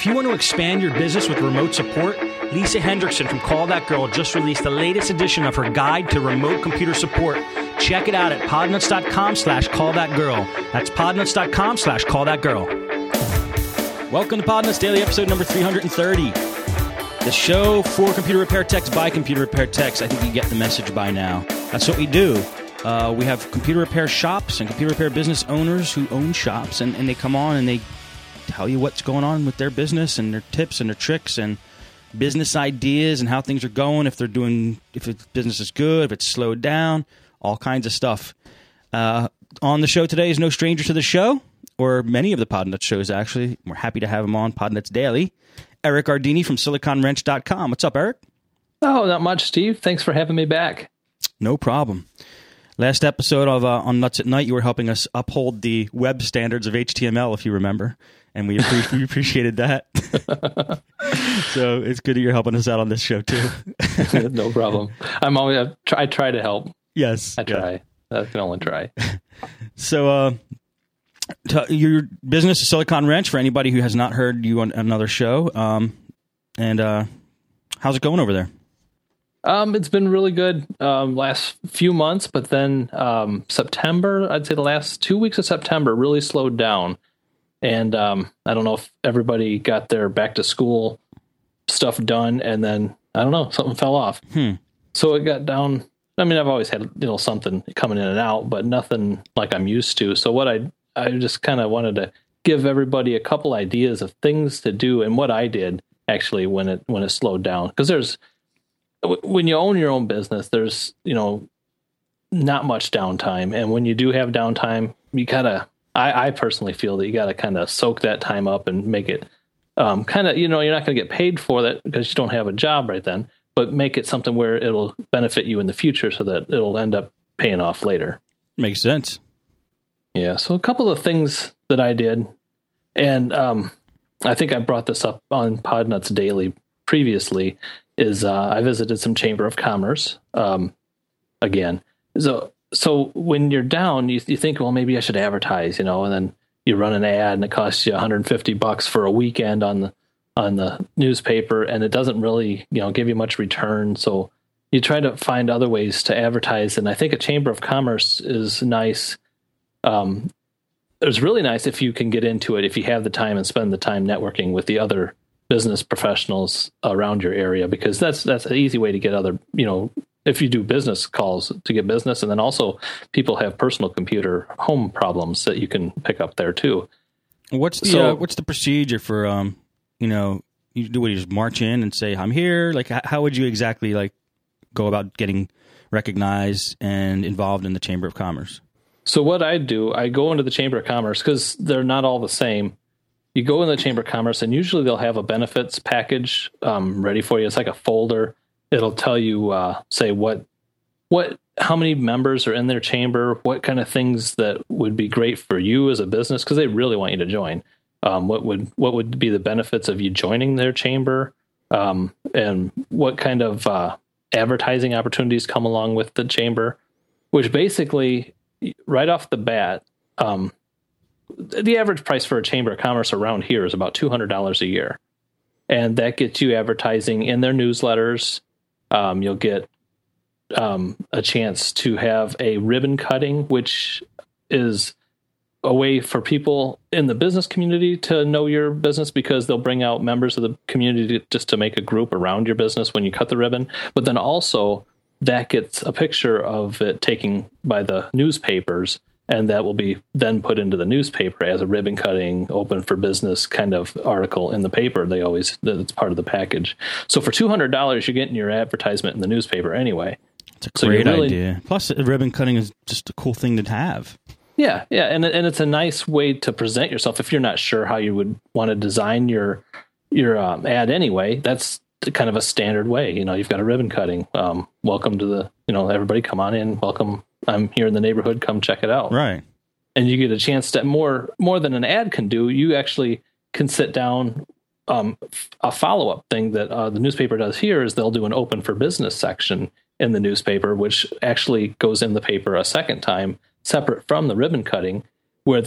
If you want to expand your business with remote support, Lisa Hendrickson from Call That Girl just released the latest edition of her guide to remote computer support. Check it out at podnuts.com/callthatgirl. That's podnuts.com/callthatgirl. Welcome to Podnuts Daily, episode number 330. The show for computer repair techs by computer repair techs. I think you get the message by now. That's what we do. We have computer repair shops and computer repair business owners who own shops, and they come on and they tell you what's going on with their business and their tips and their tricks and business ideas and how things are going, if the business is good, if it's slowed down, all kinds of stuff. On the show today is no stranger to the show, or many of the Podnuts shows, actually. We're happy to have him on Podnuts Daily. Eric Ardini from SiliconWrench.com. What's up, Eric? Oh, not much, Steve. Thanks for having me back. No problem. Last episode of On Nuts at Night, you were helping us uphold the web standards of HTML, if you remember, and we appreciated that. So it's good that you're helping us out on this show, too. No problem. I try to help. Yes. I try. Yeah. I can only try. So your business is Silicon Wrench, for anybody who has not heard you on another show. And how's it going over there? It's been really good last few months, but then September, I'd say the last 2 weeks of September really slowed down. And I don't know if everybody got their back to school stuff done, and then, I don't know, something fell off. So it got down. I mean, I've always had, something coming in and out, but nothing like I'm used to. So what I just kind of wanted to give everybody a couple ideas of things to do and what I did actually when it slowed down. Because when you own your own business, there's, not much downtime. And when you do have downtime, you gotta, I personally feel that you gotta kind of soak that time up and make it you're not going to get paid for that because you don't have a job right then, but make it something where it'll benefit you in the future so that it'll end up paying off later. Makes sense. Yeah. So a couple of things that I did, and I think I brought this up on Podnuts Daily previously, is I visited some Chamber of Commerce again. So when you're down, you think, well, maybe I should advertise, and then you run an ad and it costs you $150 for a weekend on the newspaper, and it doesn't really, give you much return. So you try to find other ways to advertise. And I think a Chamber of Commerce is nice. It's really nice if you can get into it, if you have the time and spend the time networking with the other business professionals around your area, because that's an easy way to get other, if you do business calls to get business. And then also people have personal computer home problems that you can pick up there too. What's the procedure for, you just march in and say, I'm here? Like, how would you exactly go about getting recognized and involved in the Chamber of Commerce? So what I do, I go into the Chamber of Commerce because they're not all the same. You go in the Chamber of Commerce, and usually they'll have a benefits package ready for you. It's like a folder. It'll tell you, say how many members are in their chamber, what kind of things that would be great for you as a business, because they really want you to join. What would be the benefits of you joining their chamber, and what kind of advertising opportunities come along with the chamber, which basically, right off the bat, the average price for a Chamber of Commerce around here is about $200 a year. And that gets you advertising in their newsletters. You'll get a chance to have a ribbon cutting, which is a way for people in the business community to know your business, because they'll bring out members of the community just to make a group around your business when you cut the ribbon. But then also that gets a picture of it taken by the newspapers, and that will be then put into the newspaper as a ribbon cutting, open for business kind of article in the paper. That's part of the package. So for $200, you're getting your advertisement in the newspaper anyway. It's a great idea. Plus, ribbon cutting is just a cool thing to have. Yeah, and it's a nice way to present yourself if you're not sure how you would want to design your ad anyway. That's kind of a standard way. You've got a ribbon cutting. Welcome to the, everybody come on in. Welcome. I'm here in the neighborhood. Come check it out. Right. And you get a chance to more than an ad can do. You actually can sit down. A follow-up thing that the newspaper does here is they'll do an open for business section in the newspaper, which actually goes in the paper a second time, separate from the ribbon cutting, where they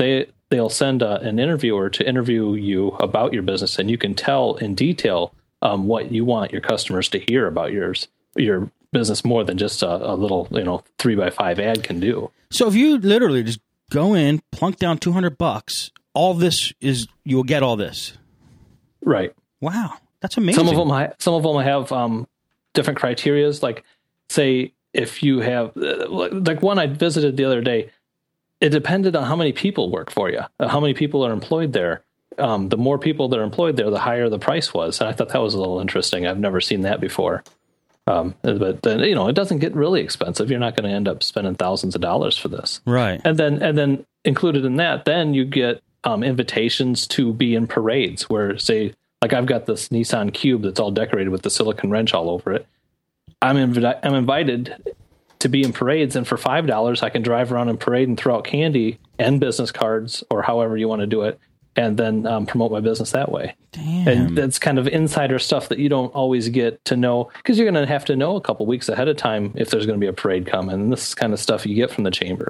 they'll send an interviewer to interview you about your business, and you can tell in detail what you want your customers to hear about your business more than just a little 3x5 ad can do. So if you literally just go in, plunk down $200, all this is, you'll get all this. Right. Wow, that's amazing. Some of them have different criterias. Like, say, if you have like one I visited the other day, it depended on how many people work for you, how many people are employed there. The more people that are employed there, the higher the price was. And I thought that was a little interesting. I've never seen that before. But then, it doesn't get really expensive. You're not going to end up spending thousands of dollars for this. Right. And then included in that, then you get invitations to be in parades where, say, like I've got this Nissan Cube that's all decorated with the silicon wrench all over it. I'm invited to be in parades, and for $5, I can drive around in parade and throw out candy and business cards, or however you want to do it, and then promote my business that way. Damn. And that's kind of insider stuff that you don't always get to know, because you're going to have to know a couple weeks ahead of time if there's going to be a parade coming. And this is kind of stuff you get from the chamber.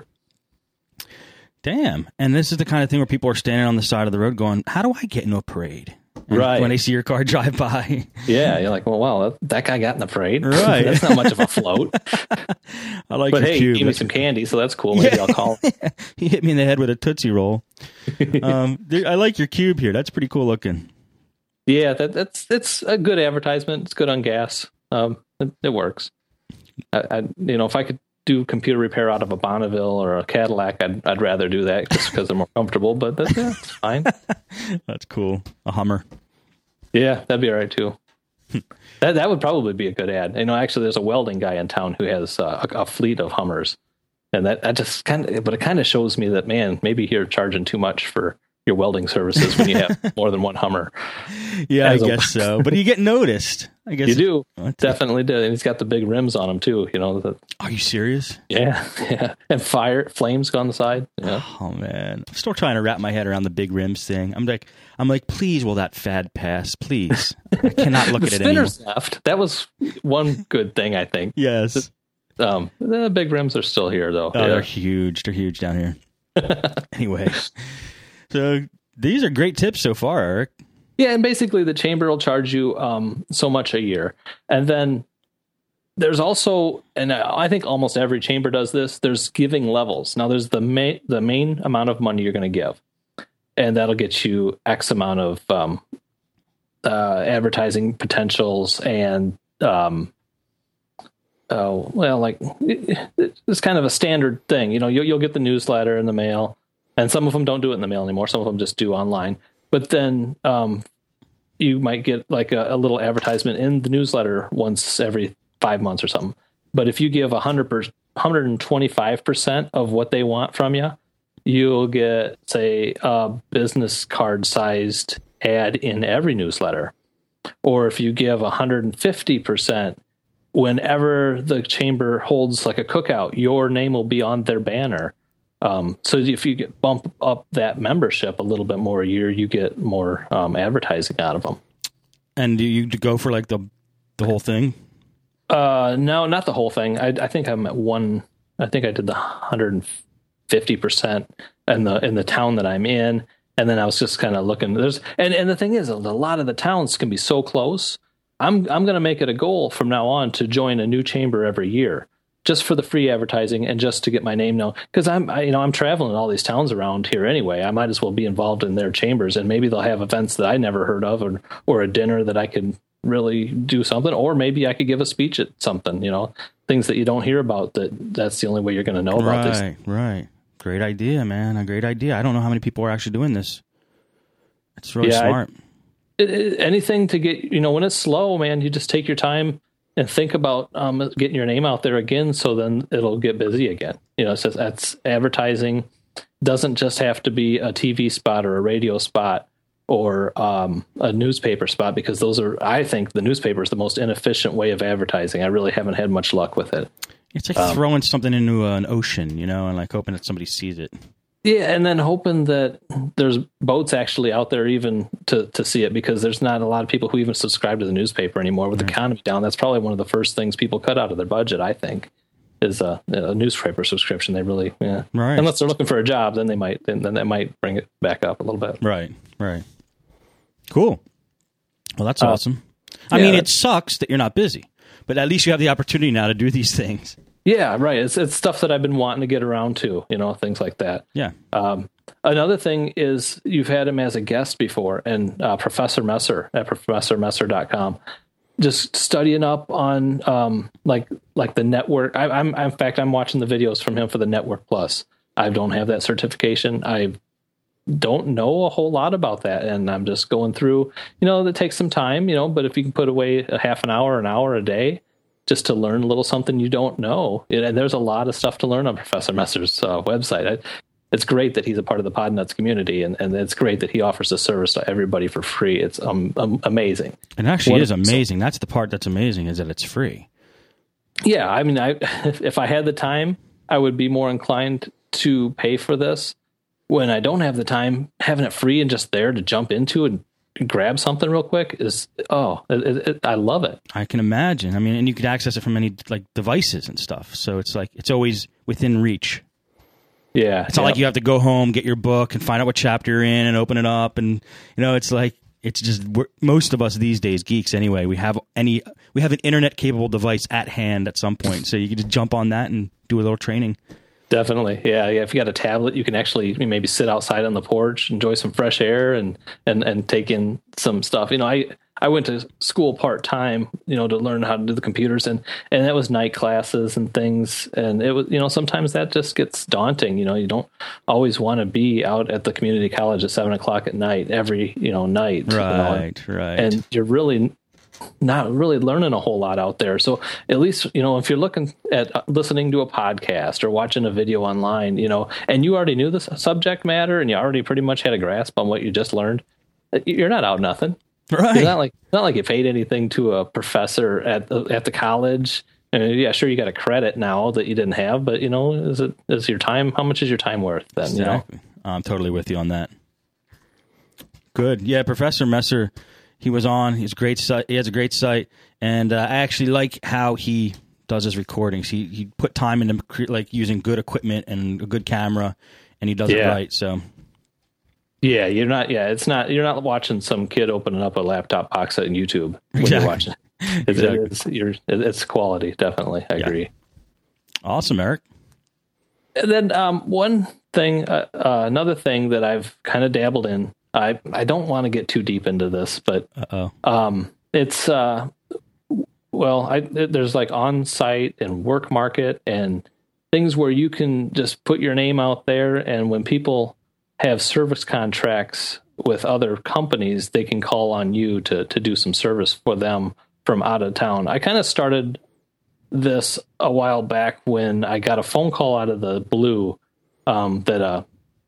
Damn. And this is the kind of thing where people are standing on the side of the road going, how do I get into a parade? And right. When they see your car drive by. Yeah, you're like, well, wow, that guy got in the parade. Right. That's not much of a float. I like but your hey, cube. give me some candy, so that's cool. Maybe I'll call. He hit me in the head with a Tootsie Roll. I like your cube here. That's pretty cool looking. Yeah, it's a good advertisement. It's good on gas. It works. If I could do computer repair out of a Bonneville or a Cadillac, I'd rather do that just because they're more comfortable. But that's fine. That's cool. A Hummer. Yeah, that'd be all right too. That would probably be a good ad. Actually, there's a welding guy in town who has a fleet of Hummers, and that just but it kind of shows me that, man, maybe you're charging too much for your welding services when you have more than one Hummer. Yeah, I guess so. But you get noticed. I guess you do. Definitely do. And he's got the big rims on him too. Are you serious? Yeah. And flames on the side. Yeah. Oh man, I'm still trying to wrap my head around the big rims thing. I'm like, please, will that fad pass? Please, I cannot look at it anymore. Spinners left. That was one good thing, I think. Yes. The big rims are still here though. Oh, yeah. They're huge. They're huge down here. Anyway. So these are great tips so far, Eric. Yeah, and basically the chamber will charge you so much a year. And then there's also, and I think almost every chamber does this, there's giving levels. Now there's the main amount of money you're going to give, and that'll get you X amount of advertising potentials and, it's kind of a standard thing. You'll get the newsletter in the mail. And some of them don't do it in the mail anymore. Some of them just do online. But then you might get like a little advertisement in the newsletter once every 5 months or something. But if you give 125% of what they want from you, you'll get, say, a business card sized ad in every newsletter. Or if you give 150%, whenever the chamber holds like a cookout, your name will be on their banner. So if you bump up that membership a little bit more a year, you get more advertising out of them. And do you go for like the whole thing? No, not the whole thing. I think I'm at I think I did the 150% in the town that I'm in, and then I was just kind of looking. And the thing is, a lot of the towns can be so close. I'm going to make it a goal from now on to join a new chamber every year, just for the free advertising and just to get my name known. Because I'm traveling all these towns around here anyway. I might as well be involved in their chambers, and maybe they'll have events that I never heard of, or a dinner that I could really do something, or maybe I could give a speech at something. Things that you don't hear about. That's the only way you're going to know about this. Right. Great idea, man. A great idea. I don't know how many people are actually doing this. It's really smart. Anything to get when it's slow, man. You just take your time and think about getting your name out there again, so then it'll get busy again. So that's advertising. Doesn't just have to be a TV spot or a radio spot or a newspaper spot, because I think the newspaper is the most inefficient way of advertising. I really haven't had much luck with it. It's like throwing something into an ocean, and like hoping that somebody sees it. Yeah, and then hoping that there's boats actually out there even to see it, because there's not a lot of people who even subscribe to the newspaper anymore. With the economy down, that's probably one of the first things people cut out of their budget, I think. is a newspaper subscription. They really, Right. Unless they're looking for a job, then they might bring it back up a little bit. Right. Cool. Well, that's awesome. I mean, it sucks that you're not busy, but at least you have the opportunity now to do these things. Yeah, right. It's stuff that I've been wanting to get around to, things like that. Yeah. Another thing is you've had him as a guest before, and Professor Messer at professormesser.com. Just studying up on like the network. In fact, I'm watching the videos from him for the Network Plus. I don't have that certification. I don't know a whole lot about that, and I'm just going through. That takes some time. But if you can put away a half an hour a day just to learn a little something you don't know, and there's a lot of stuff to learn on Professor Messer's website. It's great that he's a part of the Podnuts community, and it's great that he offers the service to everybody for free. It's amazing. It actually is amazing. That's the part that's amazing, is that it's free. Yeah, I mean, if I had the time, I would be more inclined to pay for this. When I don't have the time, having it free and just there to jump into and grab something real quick I love it. I can imagine. I mean, and you could access it from any devices and stuff. So it's always within reach. Yeah. It's not like you have to go home, get your book, and find out what chapter you're in, and open it up, and it's just most of us these days, geeks anyway. We have an internet capable device at hand at some point, so you can just jump on that and do a little training. Definitely, yeah. If you got a tablet, you can actually maybe sit outside on the porch, enjoy some fresh air, and take in some stuff. I went to school part-time, to learn how to do the computers, and that was night classes and things. And it was, sometimes that just gets daunting. You don't always want to be out at the community college at 7:00 at night, every, night. Right. And you're really not really learning a whole lot out there. So at least, if you're looking at listening to a podcast or watching a video online, and you already knew the subject matter and you already pretty much had a grasp on what you just learned, you're not out nothing. Right. It's not like you paid anything to a professor at the college. Yeah, sure, you got a credit now that you didn't have, but is your time? How much is your time worth then? Exactly. I'm totally with you on that. Good. Yeah, Professor Messer, he was on. He's great site. He has a great site, and I actually like how he does his recordings. He put time into using good equipment and a good camera, and he does it right. So. Yeah, you're not. Yeah, it's not. You're not watching some kid opening up a laptop box on YouTube when exactly. you're watching. It's quality, definitely. I agree. Awesome, Eric. And then one thing, another thing that I've kind of dabbled in. I don't want to get too deep into this, but it's there's like on-site and work market and things where you can just put your name out there, and when people have service contracts with other companies, they can call on you to do some service for them from out of town. I kind of started this a while back when I got a phone call out of the blue that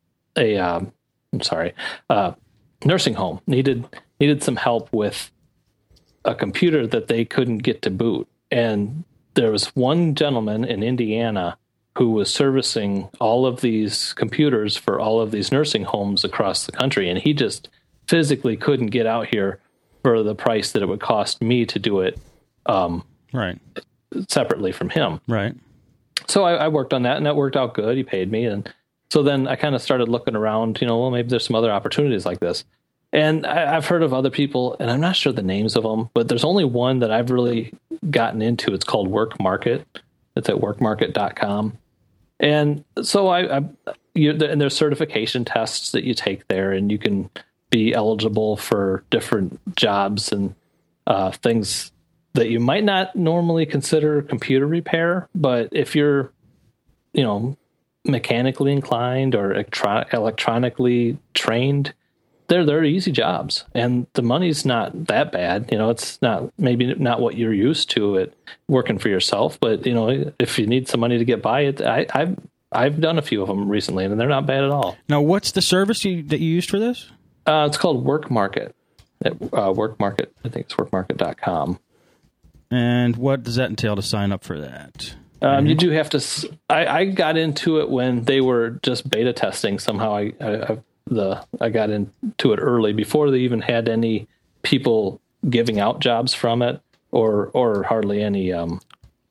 nursing home needed some help with a computer that they couldn't get to boot. And there was one gentleman in Indiana who was servicing all of these computers for all of these nursing homes across the country. And he just physically couldn't get out here for the price that it would cost me to do it separately from him. Right. So I worked on that, and that worked out good. He paid me. And so then I kind of started looking around, maybe there's some other opportunities like this. And I've heard of other people, and I'm not sure the names of them, but there's only one that I've really gotten into. It's called Work Market. It's at workmarket.com. And so and there's certification tests that you take there, and you can be eligible for different jobs and things that you might not normally consider computer repair. But if you're, mechanically inclined or electronically trained, they're easy jobs, and the money's not that bad. It's maybe not what you're used to at working for yourself, but if you need some money to get by it, I've done a few of them recently, and they're not bad at all. Now, what's the service that you used for this? It's called Work Market. At Work Market, I think it's workmarket.com. And what does that entail to sign up for that? You do have to. I got into it when they were just beta testing. Somehow I got into it early before they even had any people giving out jobs from it, or hardly any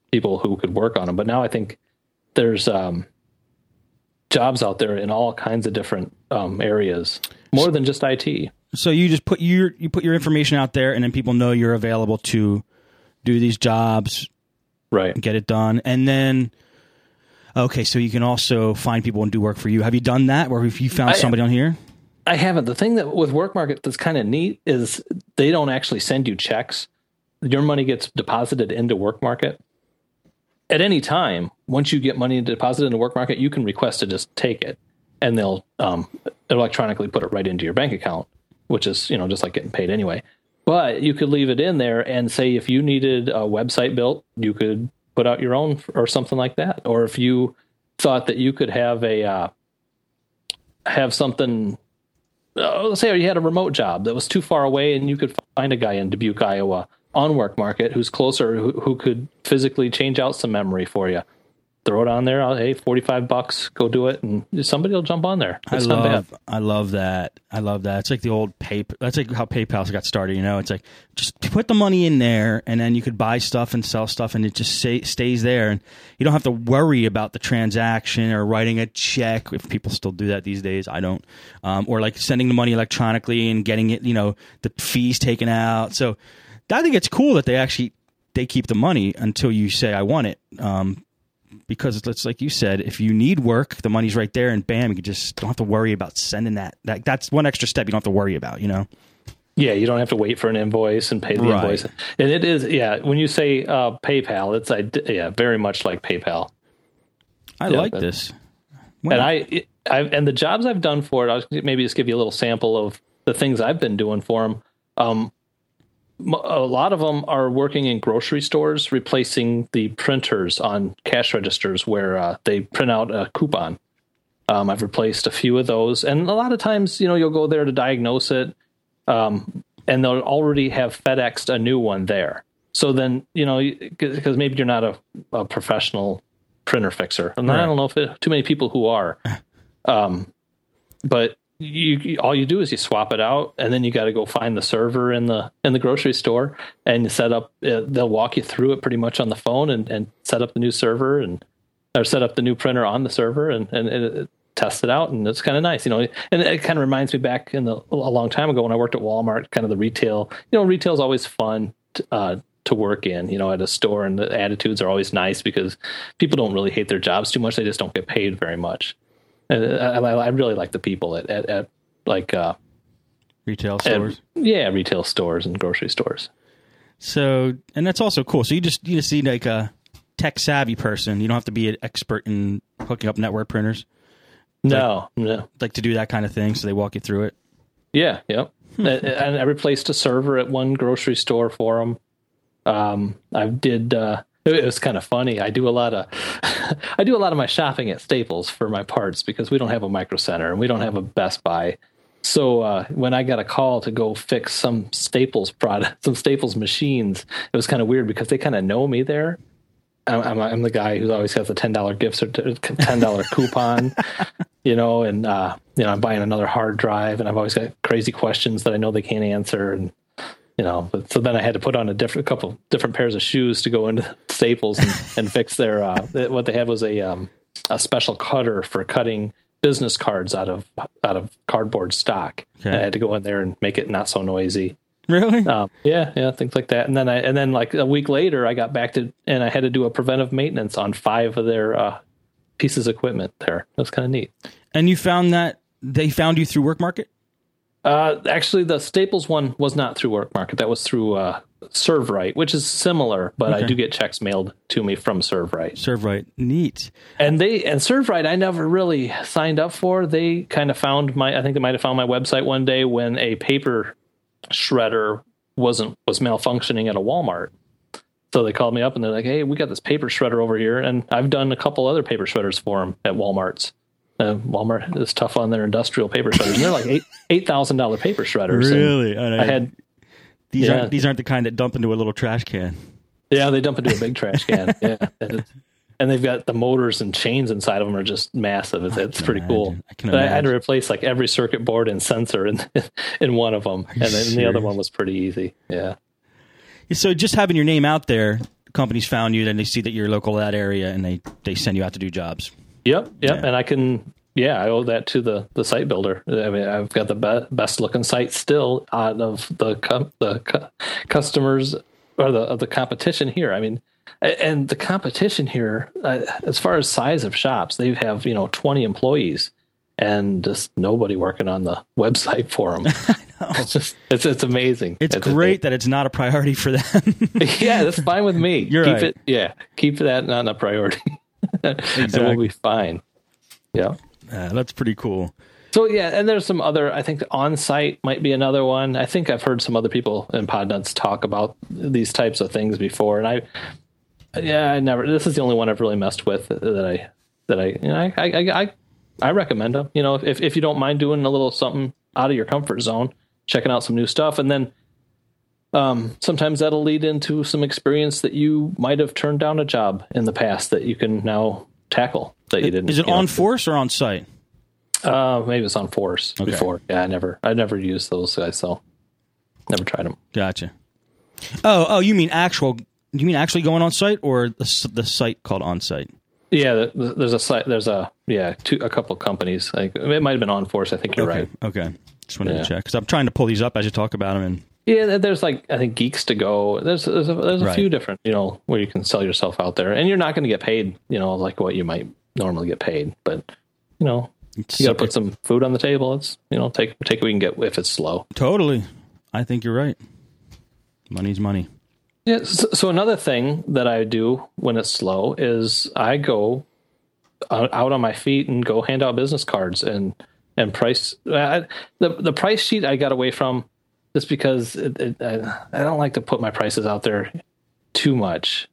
people who could work on them. But now I think there's jobs out there in all kinds of different areas, more than just IT. So you just put your information out there, and then people know you're available to do these jobs, right? And get it done, and then okay, so you can also find people and do work for you. Have you done that, or have you found somebody on here? I haven't. The thing that with WorkMarket that's kind of neat is they don't actually send you checks. Your money gets deposited into WorkMarket at any time. Once you get money deposited into WorkMarket, you can request to just take it, and they'll electronically put it right into your bank account, which is just like getting paid anyway. But you could leave it in there and say if you needed a website built, you could put out your own or something like that. Or if you thought that you could have have something. Let's say you had a remote job that was too far away and you could find a guy in Dubuque, Iowa on WorkMarket who's closer, who could physically change out some memory for you. Throw it on there. Hey, $45, go do it. And somebody will jump on there. It's not bad. I love that. It's like the old PayPal. That's like how PayPal got started. It's like just put the money in there and then you could buy stuff and sell stuff and it just stays there. And you don't have to worry about the transaction or writing a check. If people still do that these days, I don't. Or like sending the money electronically and getting it, the fees taken out. So I think it's cool that they keep the money until you say, I want it. Because it's like you said, if you need work, the money's right there, and bam, you just don't have to worry about sending that. That's one extra step you don't have to worry about, Yeah, you don't have to wait for an invoice and pay the invoice. And it is, when you say PayPal, it's very much like PayPal. I like this. Well, and the jobs I've done for it, I'll maybe just give you a little sample of the things I've been doing for them. A lot of them are working in grocery stores, replacing the printers on cash registers where they print out a coupon. I've replaced a few of those. And a lot of times, you'll go there to diagnose it, and they'll already have FedExed a new one there. So then, because maybe you're not a professional printer fixer. And I don't know if too many people who are. But all you do is you swap it out, and then you got to go find the server in the grocery store, and you set up. They'll walk you through it pretty much on the phone, and set up the new server or set up the new printer on the server, and test it out, and it's kind of nice, And it kind of reminds me back a long time ago when I worked at Walmart, kind of the retail. Retail's always fun to work in, at a store, and the attitudes are always nice because people don't really hate their jobs too much; they just don't get paid very much. And I really like the people at like retail stores. Retail stores and grocery stores. So, and that's also cool. So you just need like a tech savvy person. You don't have to be an expert in hooking up network printers. No. Like to do that kind of thing. So they walk you through it. Yeah. Yep. And I replaced a server at one grocery store for them. I did. It was kind of funny. I do a lot of my shopping at Staples for my parts because we don't have a Micro Center and we don't have a Best Buy. So when I got a call to go fix some Staples product, some Staples machines, it was kind of weird because they kind of know me there. I'm the guy who always has a $10 gift or $10 coupon, and I'm buying another hard drive, and I've always got crazy questions that I know they can't answer, and but so then I had to put on a couple different pairs of shoes to go into Staples and fix their what they had was a special cutter for cutting business cards out of cardboard stock. Okay. I had to go in there and make it not so noisy. Really? Yeah, things like that. And then like a week later, I got back to and I had to do a preventive maintenance on 5 of their pieces of equipment. There, that's kind of neat. And you found that they found you through WorkMarket? Actually, the Staples one was not through WorkMarket. That was through ServeRight, which is similar, but okay. I do get checks mailed to me from ServeRight. ServeRight, neat. And ServeRight, I never really signed up for. They kind of found I think they might have found my website one day when a paper shredder was malfunctioning at a Walmart. So they called me up and they're like, "Hey, we got this paper shredder over here," and I've done a couple other paper shredders for them at Walmart's. Walmart is tough on their industrial paper shredders. And they're like $8,000 paper shredders. Really? I had these aren't the kind that dump into a little trash can. Yeah, they dump into a big trash can. Yeah, and they've got the motors and chains inside of them are just massive. It's pretty cool. I had to replace like every circuit board and sensor in one of them, and then the other one was pretty easy. Yeah. So just having your name out there companies found you, then they see that you're local to that area, and they send you out to do jobs. Yep. Yeah. And I owe that to the site builder. I mean, I've got the best looking site still out of the customers or the competition here. I mean, and the competition here, as far as size of shops, they have 20 employees and just nobody working on the website for them. It's amazing. It's great that it's not a priority for them. Yeah, that's fine with me. You're keep right. it. Yeah, keep that not a priority. Exactly. And we'll be fine. Yeah. That's pretty cool. So, yeah, and there's some other, I think on-site might be another one. I think I've heard some other people in Podnuts talk about these types of things before. And I never, this is the only one I've really messed with that I recommend them. If you don't mind doing a little something out of your comfort zone, checking out some new stuff. And then sometimes that'll lead into some experience that you might have turned down a job in the past that you can now tackle that you didn't. Is it on Force or on site? Maybe it's on Force before. Yeah, I never used those guys, so never tried them. Gotcha. Oh, you mean actually going on site or the site called on site? Yeah, there's a site. There's a couple of companies. Like it might have been on Force. I think you're right. Okay, just wanted to check because I'm trying to pull these up as you talk about them. And yeah, there's I think Geeks to Go. There's a few different where you can sell yourself out there, and you're not going to get paid like what you might normally get paid, but you got to put some food on the table. It's take what we can get if it's slow. Totally, I think you're right. Money's money. Yeah. So another thing that I do when it's slow is I go out on my feet and go hand out business cards and price. The price sheet I got away from just because I don't like to put my prices out there too much.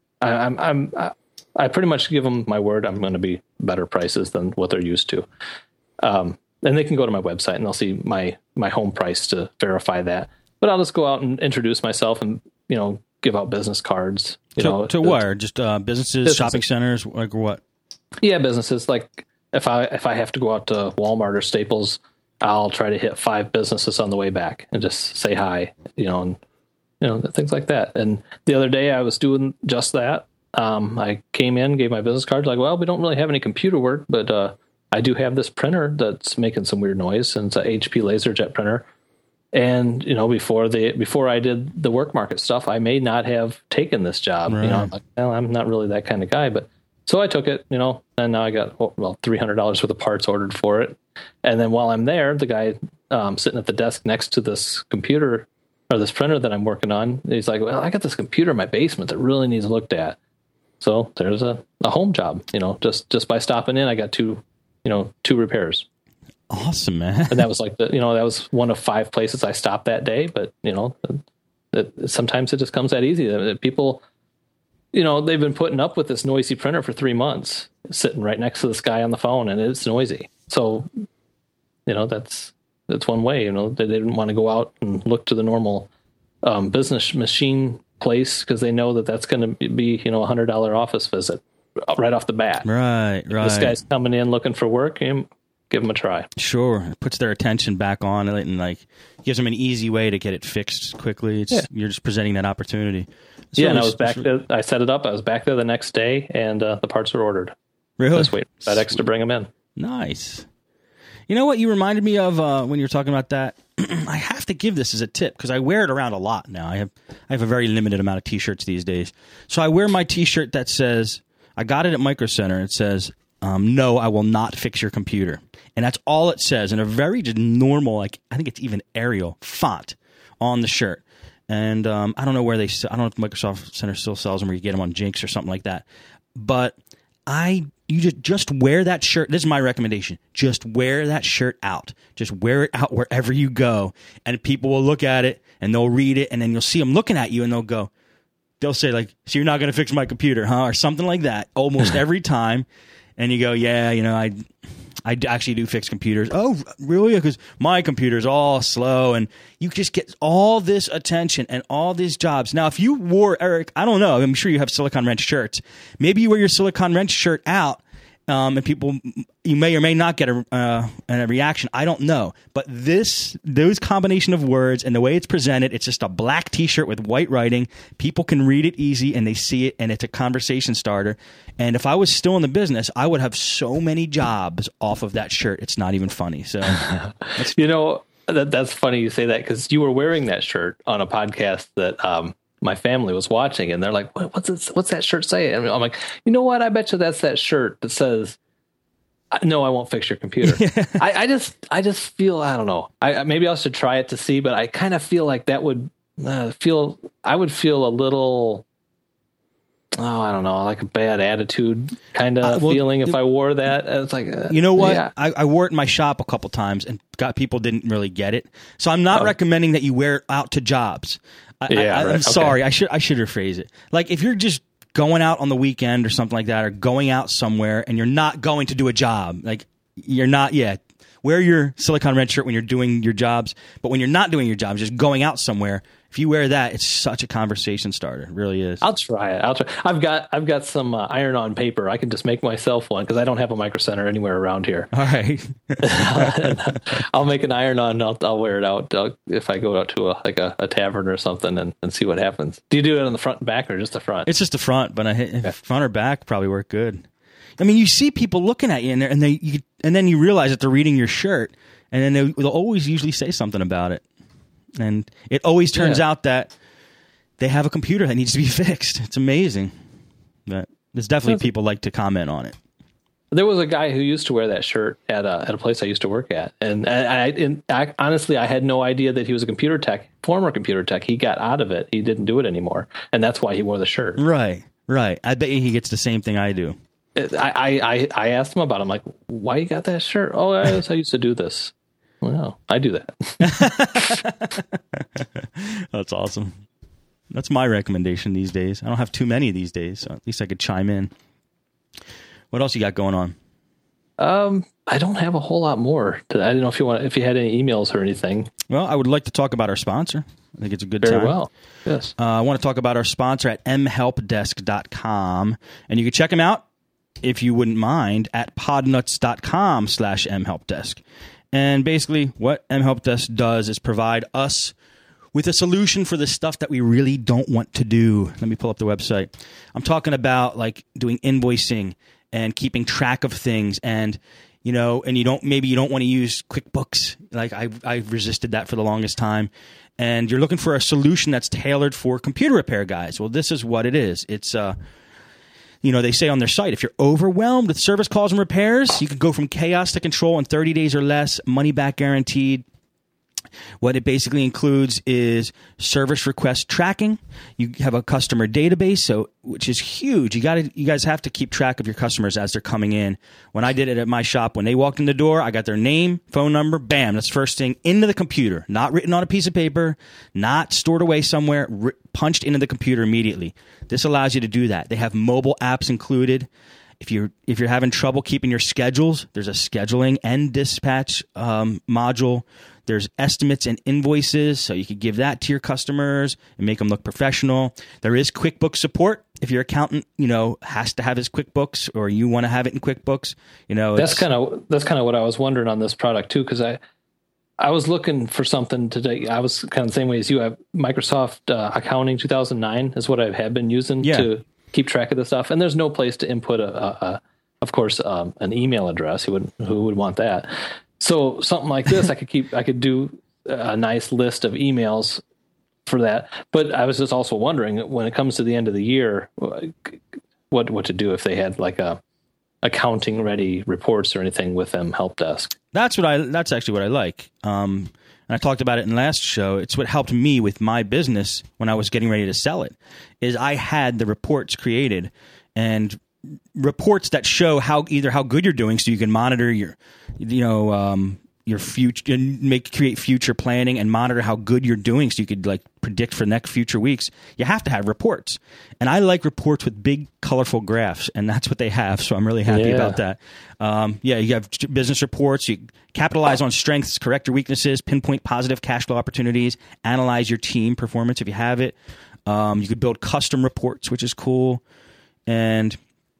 I pretty much give them my word. I'm going to be better prices than what they're used to. And they can go to my website and they'll see my home price to verify that. But I'll just go out and introduce myself and give out business cards. To where? Just businesses, shopping centers, like what? Yeah, businesses. Like if I have to go out to Walmart or Staples, I'll try to hit 5 businesses on the way back and just say hi, and things like that. And the other day I was doing just that. I came in, gave my business card, like, well, we don't really have any computer work, but I do have this printer that's making some weird noise, and it's a HP LaserJet printer. And before I did the work market stuff, I may not have taken this job. Right. I'm like, well, I'm not really that kind of guy, but so I took it, and now I got $300 worth of parts ordered for it. And then while I'm there, the guy sitting at the desk next to this computer or this printer that I'm working on, he's like, well, I got this computer in my basement that really needs looked at. So there's a home job, just by stopping in, I got two repairs. Awesome, man. And that was that was one of 5 places I stopped that day. But, sometimes it just comes that easy. People, they've been putting up with this noisy printer for 3 months, sitting right next to this guy on the phone, and it's noisy. So, that's one way, they didn't want to go out and look to the normal business machine place because they know that's going to be, $100 office visit right off the bat. Right. This guy's coming in looking for work, and give them a try. Sure. It puts their attention back on it and gives them an easy way to get it fixed quickly. You're just presenting that opportunity. And I was back there. I set it up. I was back there the next day, and the parts were ordered. Really? Just wait for FedEx to bring them in. Nice. You know what you reminded me of when you were talking about that? I have to give this as a tip because I wear it around a lot now. I have a very limited amount of T-shirts these days. So I wear my T-shirt that says, I got it at Micro Center. It says, no, I will not fix your computer. And that's all it says in a very just normal, I think it's even Arial font on the shirt. And I don't know where I don't know if Microsoft Center still sells them or you get them on Jinx or something like that. But you just wear that shirt. This is my recommendation. Just wear that shirt out. Just wear it out wherever you go. And people will look at it and they'll read it. And then you'll see them looking at you and they'll say so you're not going to fix my computer, huh? Or something like that almost every time. And you go, yeah, I actually do fix computers. Oh, really? Because my computer's all slow. And you just get all this attention and all these jobs. Now, if you wore, Eric, I don't know, I'm sure you have Silicon Wrench shirts. Maybe you wear your Silicon Wrench shirt out and people, you may or may not get a reaction. I don't know. But those combination of words and the way it's presented, it's just a black T-shirt with white writing. People can read it easy and they see it, and it's a conversation starter. And if I was still in the business, I would have so many jobs off of that shirt. It's not even funny. So, that's funny you say that, because you were wearing that shirt on a podcast that my family was watching, and they're like, what's that shirt say? And I'm like, you know what? I bet you that's that shirt that says, no, I won't fix your computer. I just feel, I don't know. Maybe I should try it to see, but I kind of feel like that would I would feel a little, I don't know, like a bad attitude kind of feeling if I wore that. It's like, you know what? Yeah. I wore it in my shop a couple times, and people didn't really get it. So I'm not recommending that you wear it out to jobs. I'm sorry. I should rephrase it. Like, if you're just going out on the weekend or something like that, or going out somewhere and you're not going to do a job, like you're not yet. Wear your Silicon Red shirt when you're doing your jobs, but when you're not doing your jobs, just going out somewhere, if you wear that, it's such a conversation starter. It really is. I'll try it. I've got some iron-on paper. I can just make myself one because I don't have a Micro Center anywhere around here. All right. I'll make an iron-on. I'll wear it out if I go out to a tavern or something and see what happens. Do you do it on the front and back, or just the front? It's just the front, but front or back probably work good. I mean, you see people looking at you in there, and then you realize that they're reading your shirt, and then they'll always usually say something about it. And it always turns out that they have a computer that needs to be fixed. It's amazing. But there's definitely people like to comment on it. There was a guy who used to wear that shirt at a place I used to work at. And I honestly, I had no idea that he was a computer tech, former computer tech. He got out of it. He didn't do it anymore. And that's why he wore the shirt. Right. I bet he gets the same thing I do. I asked him about it. I'm like, why you got that shirt? Oh, I used to do this. Well, I do that. That's awesome. That's my recommendation these days. I don't have too many these days, so at least I could chime in. What else you got going on? I don't have a whole lot more. I don't know if you had any emails or anything. Well, I would like to talk about our sponsor. I think it's a good time. Very well. Yes. I want to talk about our sponsor at mhelpdesk.com, and you can check them out, if you wouldn't mind, at podnuts.com/mhelpdesk. And basically what mHelpDesk does is provide us with a solution for the stuff that we really don't want to do. Let me pull up the website. I'm talking about like doing invoicing and keeping track of things, and you don't want to use QuickBooks. Like I've resisted that for the longest time. And you're looking for a solution that's tailored for computer repair guys. Well, this is what it is. It's they say on their site, if you're overwhelmed with service calls and repairs, you can go from chaos to control in 30 days or less, money back guaranteed. What it basically includes is service request tracking. You have a customer database, which is huge. You guys have to keep track of your customers as they're coming in. When I did it at my shop, when they walked in the door, I got their name, phone number, bam, that's first thing into the computer, not written on a piece of paper, not stored away somewhere, punched into the computer immediately. This allows you to do that. They have mobile apps included. If you're having trouble keeping your schedules, there's a scheduling and dispatch module. There's estimates and invoices, so you could give that to your customers and make them look professional. There is QuickBooks support. If your accountant, has to have his QuickBooks, or you want to have it in QuickBooks, that's kind of what I was wondering on this product too, because I was looking for something today. I was kind of the same way as you. I have Microsoft Accounting 2009 is what I have been using to keep track of this stuff, and there's no place to input of course, an email address. Who would want that? So something like this, I could do a nice list of emails for that. But I was just also wondering, when it comes to the end of the year, what to do if they had like a accounting ready reports or anything with mHelpDesk. That's actually what I like. And I talked about it in the last show. It's what helped me with my business when I was getting ready to sell it, is I had the reports created, and reports that show how good you're doing, so you can monitor your future and create future planning and monitor how good you're doing, so you could like predict for next future weeks. You have to have reports, and I like reports with big colorful graphs, and that's what they have. So I'm really happy about that. You have business reports. You capitalize on strengths, correct your weaknesses, pinpoint positive cash flow opportunities, analyze your team performance if you have it. You could build custom reports, which is cool, and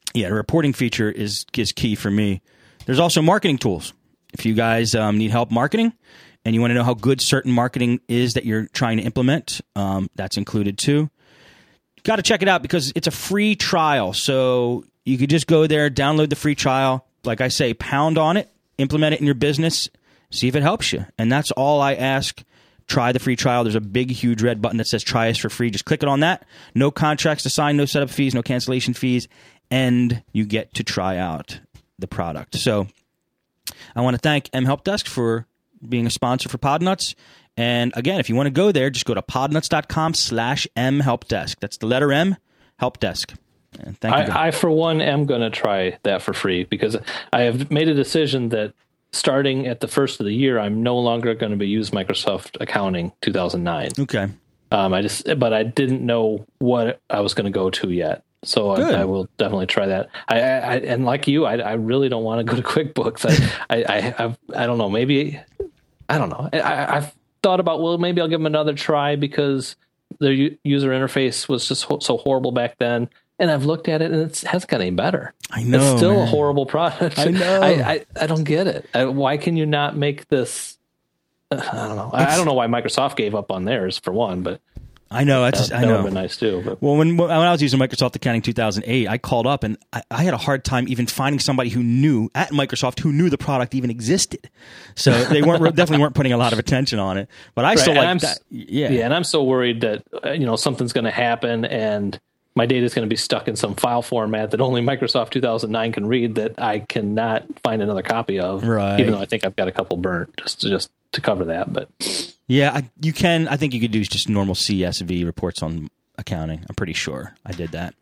Yeah, the reporting feature is key for me. There's also marketing tools. If you guys need help marketing and you want to know how good certain marketing is that you're trying to implement, that's included too. Got to check it out because it's a free trial. So you could just go there, download the free trial. Like I say, pound on it, implement it in your business, see if it helps you. And that's all I ask. Try the free trial. There's a big, huge red button that says try us for free. Just click it on that. No contracts to sign, no setup fees, no cancellation fees, and you get to try out the product. So I want to thank M Help Desk for being a sponsor for Podnuts. And again, if you want to go there, just go to podnuts.com/mhelpdesk. That's the letter M, Help Desk. And thank you. I, for one, am going to try that for free because I have made a decision that starting at the first of the year, I'm no longer going to be using Microsoft Accounting 2009. Okay. But I didn't know what I was going to go to yet. So I will definitely try that. And like you, I really don't want to go to QuickBooks. I don't know. Maybe, I don't know. I've thought about, well, maybe I'll give them another try because their user interface was just so horrible back then. And I've looked at it and it hasn't got any better. I know. It's still a horrible product. I know. I don't get it. Why can you not make this? I don't know. I don't know why Microsoft gave up on theirs for one, but I know. I know. That would have been nice too. But. Well, when I was using Microsoft Accounting 2008, I called up and I had a hard time even finding somebody who knew at Microsoft who knew the product even existed. So they definitely weren't putting a lot of attention on it. But I still like that. Yeah, and I'm so worried that something's going to happen and my data is going to be stuck in some file format that only Microsoft 2009 can read that I cannot find another copy of. Right. Even though I think I've got a couple burnt just to cover that. But yeah, you can. I think you could do just normal CSV reports on accounting. I'm pretty sure I did that.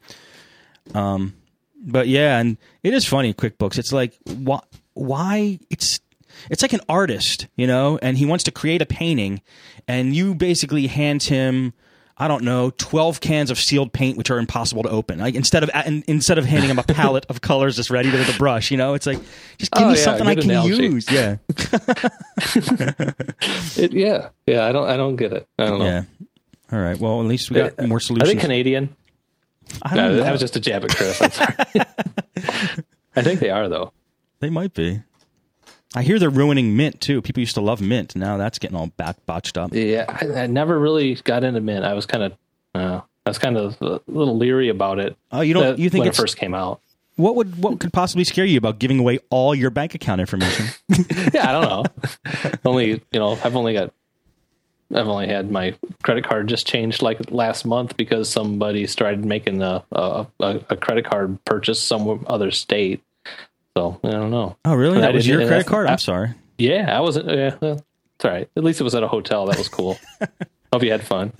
But yeah, and it is funny. QuickBooks. It's like why it's like an artist, and he wants to create a painting, and you basically hand him, I don't know, 12 cans of sealed paint, which are impossible to open. Like instead of handing him a palette of colors just ready with a brush, it's like, just give me something I can use. Yeah. I don't get it. I don't know. Yeah. All right. Well, at least we got more solutions. Are they Canadian? I don't know. That was just a jab at Chris. I'm sorry. I think they are though. They might be. I hear they're ruining Mint, too. People used to love Mint. Now that's getting all botched up. Yeah, I never really got into Mint. I was kind of a little leery about it. Oh, you think when it first came out? What could possibly scare you about giving away all your bank account information? Yeah, I don't know. I've only had my credit card just changed like last month because somebody started making a credit card purchase some other state. So I don't know. Oh, really? That was your credit card? I'm sorry. Yeah, I wasn't. Yeah, well, it's all right. At least it was at a hotel. That was cool. Hope you had fun.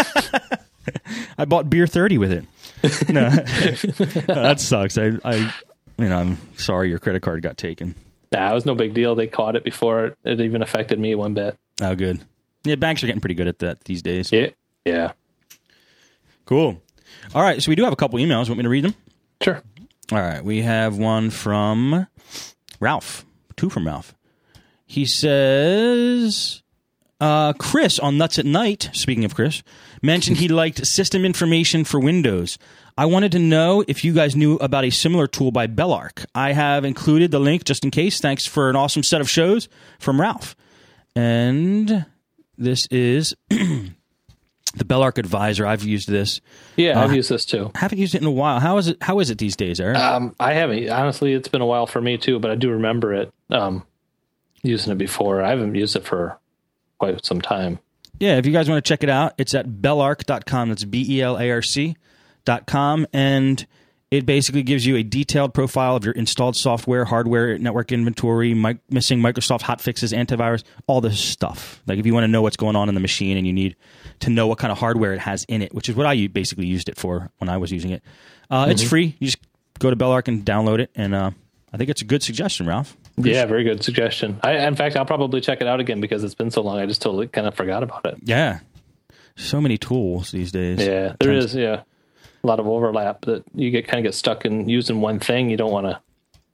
I bought beer 30 with it. No, that sucks. I'm sorry your credit card got taken. Nah, it was no big deal. They caught it before it even affected me one bit. Oh, good. Yeah, banks are getting pretty good at that these days. Yeah. Cool. All right, so we do have a couple emails. Want me to read them? Sure. All right, we have one from Ralph. Two from Ralph. He says, Chris on Nuts at Night, speaking of Chris, mentioned he liked system information for Windows. I wanted to know if you guys knew about a similar tool by Belarc. I have included the link just in case. Thanks for an awesome set of shows from Ralph. And this is the Belarc Advisor. I've used this. Yeah, I've used this too. I haven't used it in a while. How is it these days, Eric? I haven't. Honestly, it's been a while for me too, but I do remember it using it before. I haven't used it for quite some time. Yeah, if you guys want to check it out, it's at belarc.com. That's BELARC.com. And it basically gives you a detailed profile of your installed software, hardware, network inventory, missing Microsoft hotfixes, antivirus, all this stuff. Like if you want to know what's going on in the machine and you need to know what kind of hardware it has in it, which is what I basically used it for when I was using it. It's free. You just go to Belarc and download it. And I think it's a good suggestion, Ralph. Yeah, very good suggestion. In fact, I'll probably check it out again because it's been so long. I just totally kind of forgot about it. Yeah. So many tools these days. Yeah, there is, yeah. A lot of overlap that you get stuck in using one thing. You don't want to,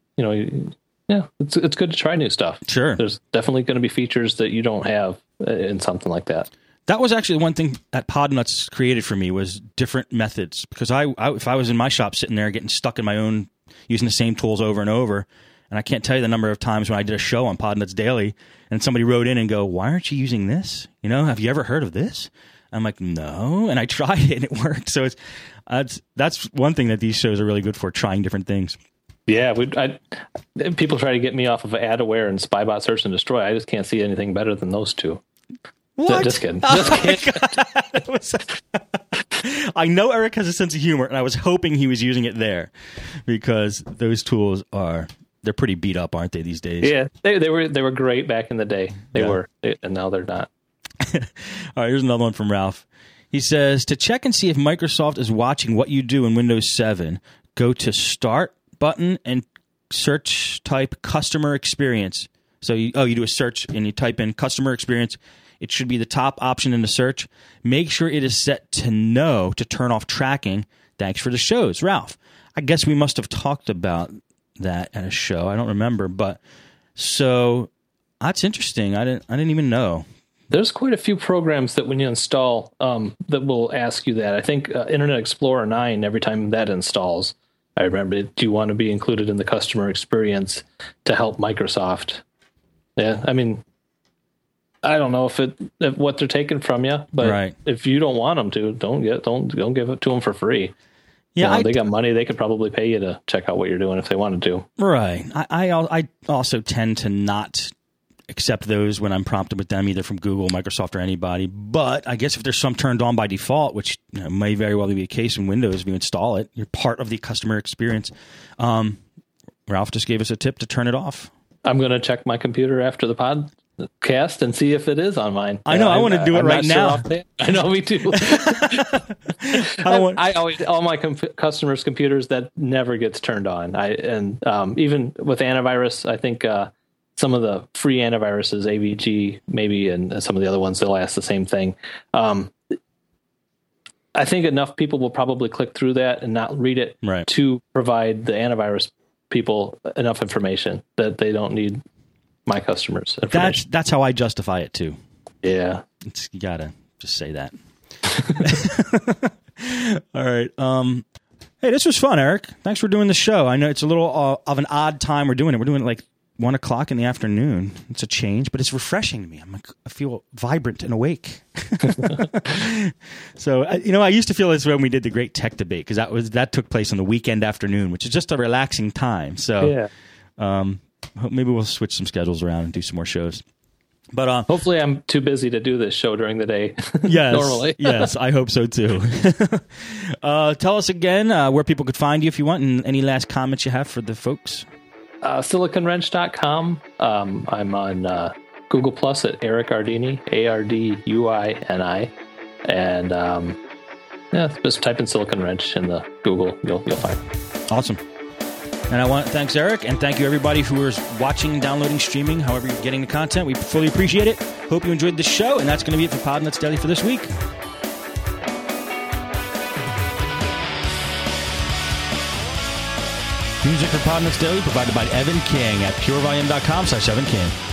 it's good to try new stuff. Sure. There's definitely going to be features that you don't have in something like that. That was actually one thing that Podnuts created for me was different methods because if I was in my shop sitting there getting stuck in my own using the same tools over and over. And I can't tell you the number of times when I did a show on Podnuts Daily and somebody wrote in and go, why aren't you using this? Have you ever heard of this? I'm like, no. And I tried it and it worked. So that's one thing that these shows are really good for, trying different things. Yeah. People try to get me off of AdAware and Spybot Search and Destroy. I just can't see anything better than those two. What? Just kidding. I know Eric has a sense of humor, and I was hoping he was using it there because those tools they're pretty beat up, aren't they, these days? Yeah, they were great back in the day. They were, and now they're not. All right, here's another one from Ralph. He says, to check and see if Microsoft is watching what you do in Windows 7, go to Start button and search type Customer Experience. So you do a search and you type in Customer Experience. It should be the top option in the search. Make sure it is set to no to turn off tracking. Thanks for the shows, Ralph. I guess we must have talked about that at a show. I don't remember, but so that's interesting. I didn't even know. There's quite a few programs that when you install that will ask you that. I think Internet Explorer 9, every time that installs, I remember, do you want to be included in the customer experience to help Microsoft? Yeah, I mean, I don't know if what they're taking from you, but if you don't want them to, don't give it to them for free. Yeah, they got money. They could probably pay you to check out what you're doing if they wanted to. Right. I also tend to not accept those when I'm prompted with them, either from Google, Microsoft, or anybody. But I guess if there's some turned on by default, which may very well be the case in Windows, if you install it, you're part of the customer experience. Ralph just gave us a tip to turn it off. I'm going to check my computer after the podcast and see if it is on mine. I know. I want to do it right now. I know, me too. I always, all my customers' computers, that never gets turned on. Even with antivirus, I think some of the free antiviruses, AVG maybe, and some of the other ones, they'll ask the same thing. I think enough people will probably click through that and not read it to provide the antivirus people enough information that they don't need my customers' information. That's how I justify it too. Yeah. You gotta just say that. All right. Hey, this was fun, Eric. Thanks for doing the show. I know it's a little of an odd time we're doing it. We're doing it like 1 o'clock in the afternoon. It's a change, but it's refreshing to me. I feel vibrant and awake. So, I used to feel this when we did the Great Tech Debate, because that took place on the weekend afternoon, which is just a relaxing time. So, maybe we'll switch some schedules around and do some more shows. But hopefully, I'm too busy to do this show during the day. Yes, normally. Yes, I hope so too. Tell us again where people could find you if you want, and any last comments you have for the folks. SiliconWrench.com. I'm on Google Plus at Eric Ardini, Arduini, and just type in Silicon Wrench in the Google. You'll find it. Awesome. And I want to thanks Eric, and thank you everybody who is watching, downloading, streaming, however you're getting the content. We fully appreciate it. Hope you enjoyed the show, and that's going to be it for Podnuts Daily for this week. Music for Podnuts Daily provided by Evan King at purevolume.com/Evan King.